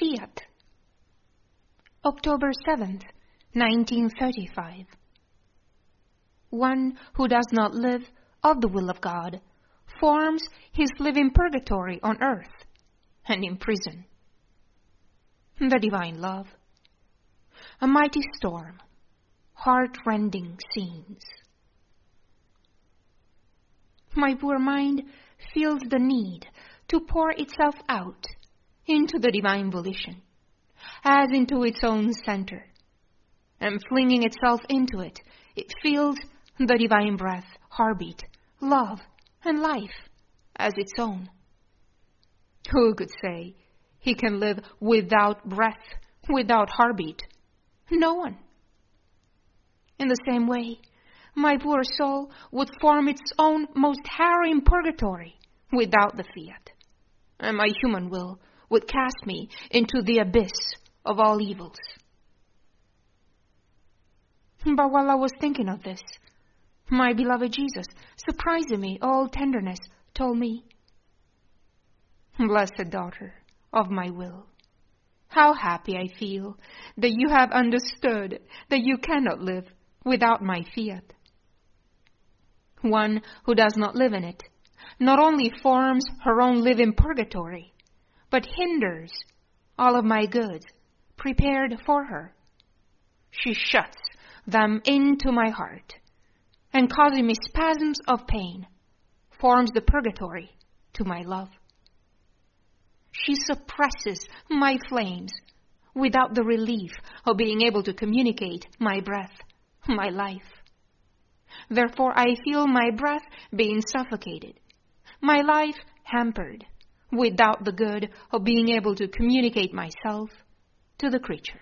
fiat. October 7th, 1935. One who does not live of the will of God forms his living purgatory on earth and in prison. The divine love. A mighty storm, heart-rending scenes. My poor mind feels the need to pour itself out into the divine volition, as into its own center. And flinging itself into it, it feels the divine breath, heartbeat, love, and life as its own. Who could say he can live without breath, without heartbeat? No one. In the same way, my poor soul would form its own most harrowing purgatory without the fiat, and my human will would cast me into the abyss of all evils. But while I was thinking of this, my beloved Jesus, surprising me all tenderness, told me, "Blessed daughter of my will, how happy I feel that you have understood that you cannot live without my fiat. One who does not live in it not only forms her own living purgatory, but hinders all of my goods prepared for her. She shuts them into my heart, and causing me spasms of pain, forms the purgatory to my love. She suppresses my flames without the relief of being able to communicate my breath, my life. Therefore I feel my breath being suffocated, my life hampered, without the good of being able to communicate myself to the creature."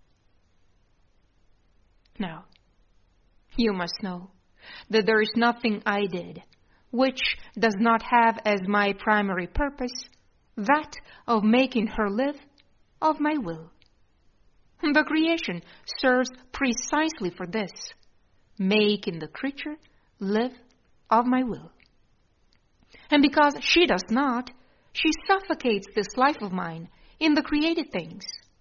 Now, you must know that there is nothing I did which does not have as my primary purpose that of making her live of my will. The creation serves precisely for this, making the creature live of my will. And because she does not, she suffocates this life of mine in the created things.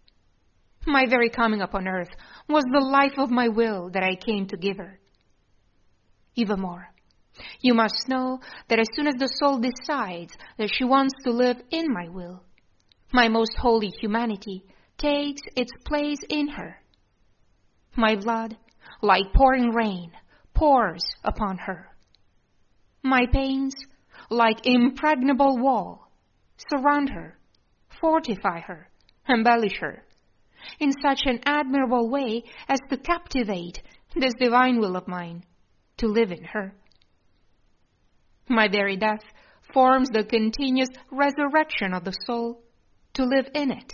My very coming upon earth was the life of my will that I came to give her. Even more, you must know that as soon as the soul decides that she wants to live in my will, my most holy humanity takes its place in her. My blood, like pouring rain, pours upon her. My pains, like impregnable wall, surround her, fortify her, embellish her, in such an admirable way as to captivate this divine will of mine to live in her. My very death forms the continuous resurrection of the soul to live in it.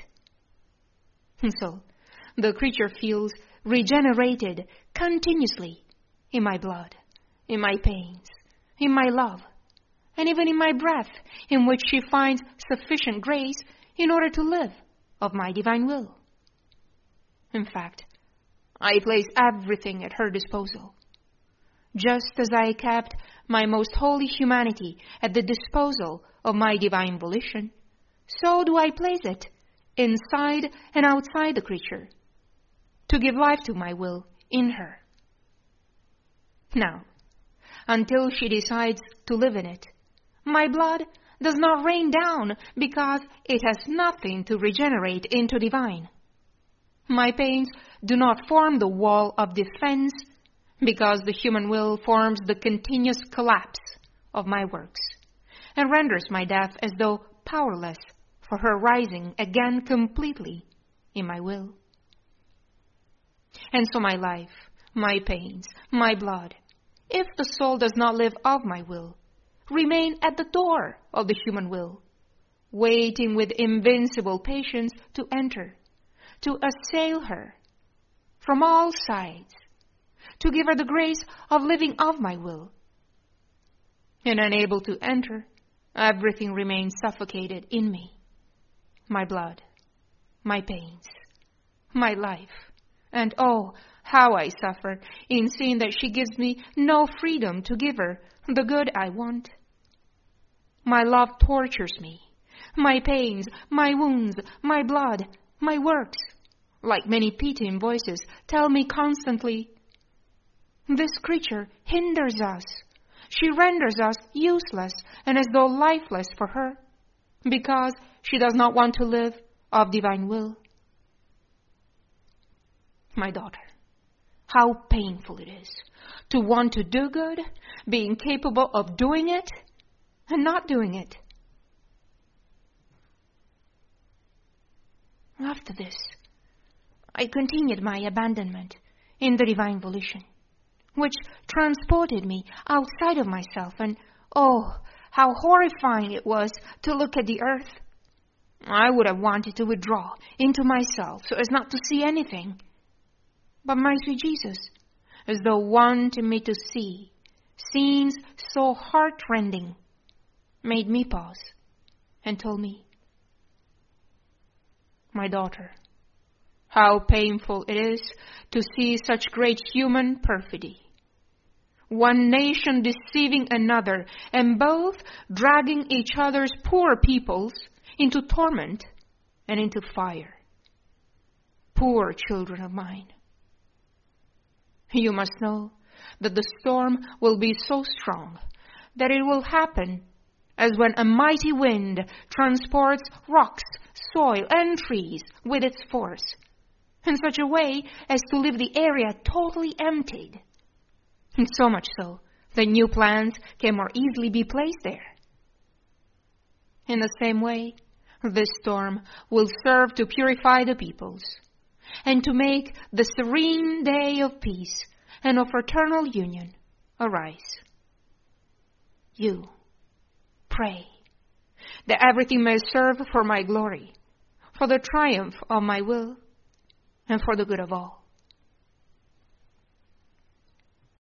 And so, the creature feels regenerated continuously in my blood, in my pains, in my love, and even in my breath, in which she finds sufficient grace in order to live of my divine will. In fact, I place everything at her disposal. Just as I kept my most holy humanity at the disposal of my divine volition, so do I place it inside and outside the creature, to give life to my will in her. Now, until she decides to live in it, my blood does not rain down because it has nothing to regenerate into divine. My pains do not form the wall of defense because the human will forms the continuous collapse of my works and renders my death as though powerless for her rising again completely in my will. And so my life, my pains, my blood, if the soul does not live of my will, remain at the door of the human will, waiting with invincible patience to enter, to assail her from all sides, to give her the grace of living of my will. And unable to enter, everything remains suffocated in me. My blood, my pains, my life, and oh, how I suffer in seeing that she gives me no freedom to give her the good I want. My love tortures me, my pains, my wounds, my blood, my works, like many pitying voices, tell me constantly, this creature hinders us. She renders us useless and as though lifeless for her, because she does not want to live of divine will. My daughter, how painful it is to want to do good, being capable of doing it and not doing it. After this, I continued my abandonment in the divine volition, which transported me outside of myself, and oh, how horrifying it was to look at the earth. I would have wanted to withdraw into myself so as not to see anything. But my sweet Jesus, as though wanting me to see scenes so heart-rending, made me pause and told me, my daughter, how painful it is to see such great human perfidy. One nation deceiving another, and both dragging each other's poor peoples into torment and into fire. Poor children of mine. You must know that the storm will be so strong that it will happen as when a mighty wind transports rocks, soil, and trees with its force, in such a way as to leave the area totally emptied, and so much so that new plants can more easily be placed there. In the same way, this storm will serve to purify the peoples, and to make the serene day of peace and of fraternal union arise. You pray that everything may serve for my glory, for the triumph of my will, and for the good of all.